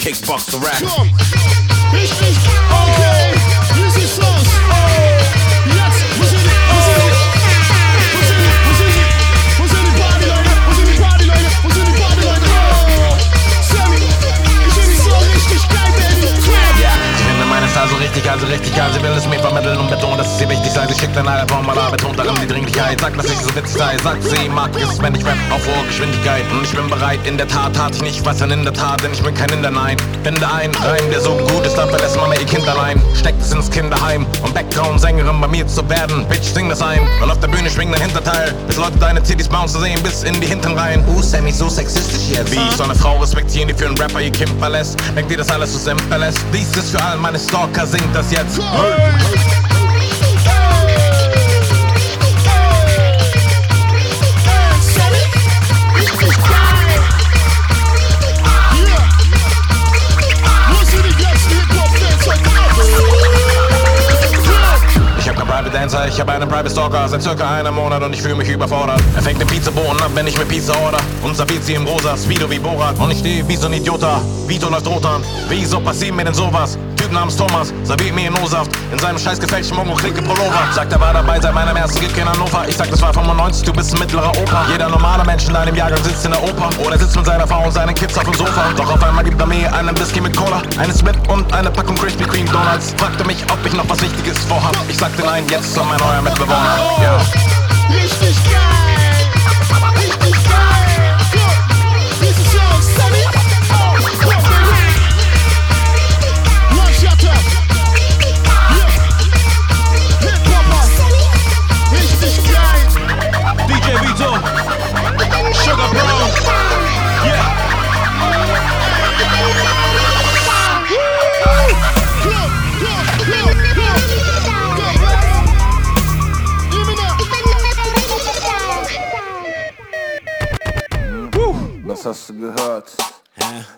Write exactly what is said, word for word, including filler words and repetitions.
Kickboxer Rap. Komm, richtig, okay, wie sieht's aus? Jetzt, wo sind die, wo sind die, wo sind die, wo sind die, wo sind die Partyleute, wo sind die Partyleute, wo sind die Partyleute? Oh, Sammy, ich finde dich so richtig geil, Baby. Ja, ich finde meine Style so richtig, also richtig geil. Sie will es mir vermitteln und betonen, dass es ihr wichtig sei. Sie schickt ein Album, mal betont darin die Dringlichkeit. Sagt, dass ich so witzig sei, sagt, sie mag es, wenn ich rap auf hohe Geschwindigkeit. Und ich bin bereit, in der Tat tat ich nicht was denn in der Tat, denn ich bin kein Inder, nein. Finde ein Reim, der so gut ist, dann verlässt man mir ihr Kind allein. Steckt es ins Kinderheim, um Background-Sängerin bei mir zu werden. Bitch, sing das ein und auf der Bühne schwing dein Hinterteil, bis Leute deine Titties bouncen sehen bis in die Hintern rein. Uh, Sammy, so sexistisch jetzt. Wie ich so eine Frau respektieren, die für einen Rapper ihr Kind verlässt. Denkt ihr, das alles so simpel ist? Dies ist für all meine Stalker, singt das jetzt. Dancer, ich habe einen Private Stalker seit circa einem Monat und ich fühle mich überfordert. Er fängt den Pizzabohnen ab, wenn ich mir Pizza order und serviert sie im rosa Speedo wie Borat. Und ich stehe wie so ein Idiota, Vito läuft rot an. Wieso passiert mir denn sowas? Typ namens Thomas, serviert mir No-Saft in seinem scheiß gefälschten Mongo-Klicke-Pullover. Sagt, er war dabei seit meinem ersten Gig in Hannover. Ich sag, das war fünfundneunzig, du bist ein mittlerer Opa. Jeder normale Mensch in deinem Jahrgang sitzt in der Oper oder sitzt mit seiner Frau und seinen Kids auf dem Sofa. Doch auf einmal gibt er mir einen Whisky mit Cola, einen Smith und eine Packung Krispy Kreme Donuts. Fragte mich, ob ich noch was Wichtiges vorhab. Ich sagte nein, jetzt soll mein neuer Mitbewohner. Ja. Richtig geil! Richtig geil! Wie sieht's aus, Sammy? Oh, komm, Baby! Mannschatter! Yeah! Hip-Hopper! Richtig geil! D J Vito, Sugar Brown, yeah. Das hast du gehört.